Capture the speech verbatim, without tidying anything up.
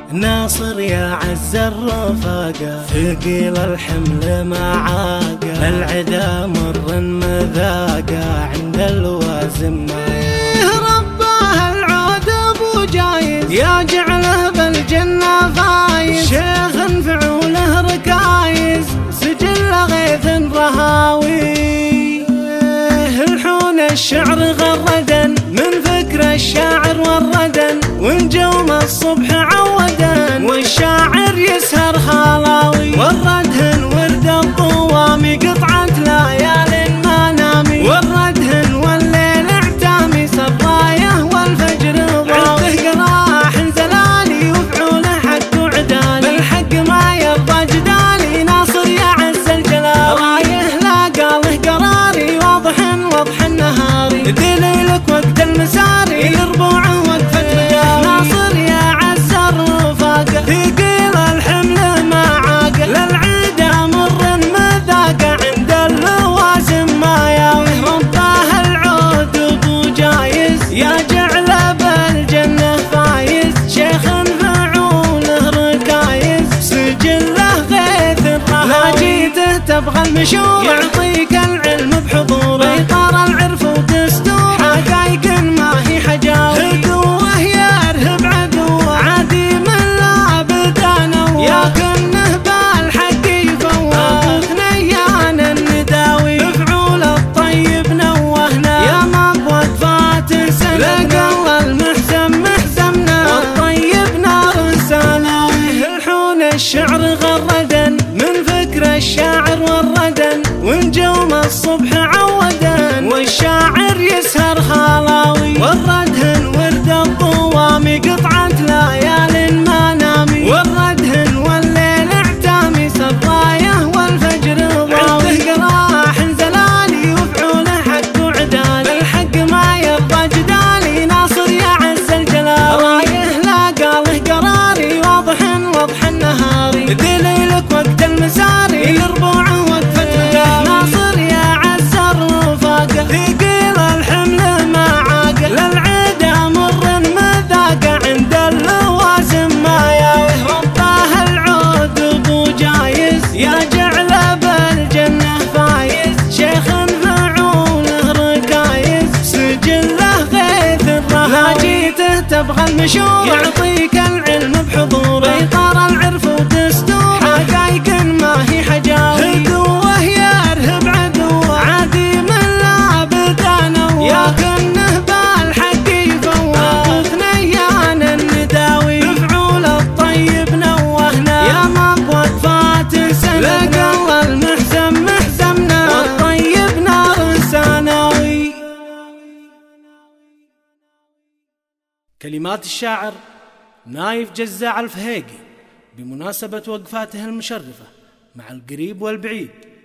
ناصر يا عز الرفاقة، ثقيل الحمل معاقة، العدا مر مذاقة، عند الوازن ما رباه العود ابو جايز، يا جعله بالجنة فايز، شيخ فعوله ركايز، سجل غيث رهاوي، الحون الشعر غردا من فكر الشاعر والردن، ونجوم الصبح عودا، والشاعر يسهر خلاوي، والردهن ورد الطوامي، قطعة ليال ما نامي، والردهن والليل اعتامي، سرايه والفجر ضاوي، قراح زلالي وفعوله حق وعدالي، بالحق ما يرضى جدالي، ناصر يا عز الجلال، رايه لا قاله قراري، واضح وضح النهاري، دليلك وقت المساري، لربوعه وقفة رجال، ناصر يا عز الرفاقة، ثقيل الحمل معاقة، للعيدة مر مذاقة، عند اللوازم ما ياوي، رباه العود ابو جايز، يا جعله بالجنة فايز، شيخ فعوله ركايز، سجله غيث رهاوي، لا جيته تبغى المشور، يعطيك العلم بحضوره، بيطار العرف ودستور، حقايق ما هي حجاوي، هدوه يرهب عدوه، عادي من لا بدا نوه، يا كنه بالحق يفوه، ثنيان النداوي، بفعول الطيب نوهنا، يا مبوت فاته سنة، لقى المحزم محزمنا، والطيب نار سناوي، الحون الشعر غردا من فكر الشاعر والردن، ونجوم الصبح عودا، والشاعر يسهر خلاوي، والردهن ورد الطوامي، قطعة ليال ما نامي، والردهن والليل اعتامي، سرايه والفجر ضاوي، قراح زلالي وفعوله حق وعدالي، بالحق ما يرضى جدالي، ناصر يا عز الجلال، رايه لا قاله قراري، واضح وضح النهاري، دليلك وقت المساري، لربوعه وقفة رجال، ناصر يا عز الرفاقة، ثقيل الحمل معاقة، للعيدة مر مذاقة، عند اللوازم ما ياوي، رباه العود ابو جايز، يا جعله بالجنة فايز، شيخ فعوله ركايز، سجله غيث رهاوي، لا جيته تبغى المشور، يعطيك العلم بحضوره، بيطار العرف ودستور، حقايق ما هي حجاوي، هدوه يرهب عدوه، عادي من لا بدا نوه، يا كنه بالحق يفوه، ثنيان النداوي، بفعول الطيب نوهنا، يا مبوت فاته سنة، لقى المحزم محزمنا، والطيب نار سناوي. كلمات الشاعر نايف جزاع الفهيقي بمناسبة وقفاته المشرفة مع القريب والبعيد